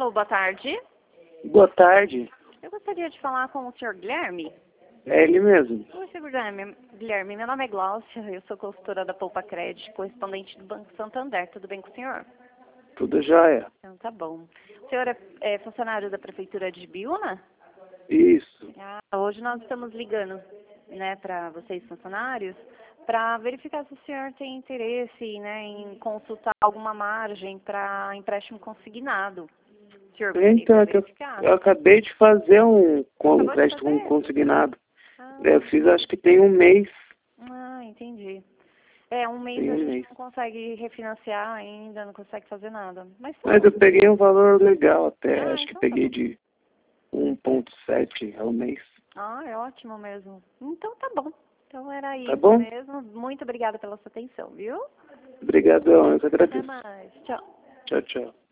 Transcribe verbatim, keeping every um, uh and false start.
Alô, boa tarde. Boa tarde. Eu gostaria de falar com o senhor Guilherme. É ele mesmo. Oi, senhor Guilherme. Guilherme, meu nome é Gláucia, eu sou consultora da Poupa Credit, correspondente do Banco Santander. Tudo bem com o senhor? Tudo jóia. Então, tá bom. O senhor é, é funcionário da Prefeitura de Biúna? Isso. Ah, hoje nós estamos ligando, né, para vocês funcionários, para verificar se o senhor tem interesse, né, em consultar alguma margem para empréstimo consignado. O senhor gostaria Então, é de que eu, verificar? eu acabei de fazer um, com- um Acabou de crédito com- fazer? consignado. Ah, Eu fiz, acho que tem um mês. ah, entendi. É, um mês Tem a um gente mês. não consegue refinanciar ainda, não consegue fazer nada. Mas tá Mas bom. eu peguei um valor legal até. Ah, Acho que então tá peguei bom. de um ponto sete ao mês. Ah, é ótimo mesmo. Então tá bom. Então era Tá isso bom? mesmo. Muito obrigada pela sua atenção, viu? Obrigadão, eu que Até agradeço. mais. Tchau. Tchau, tchau.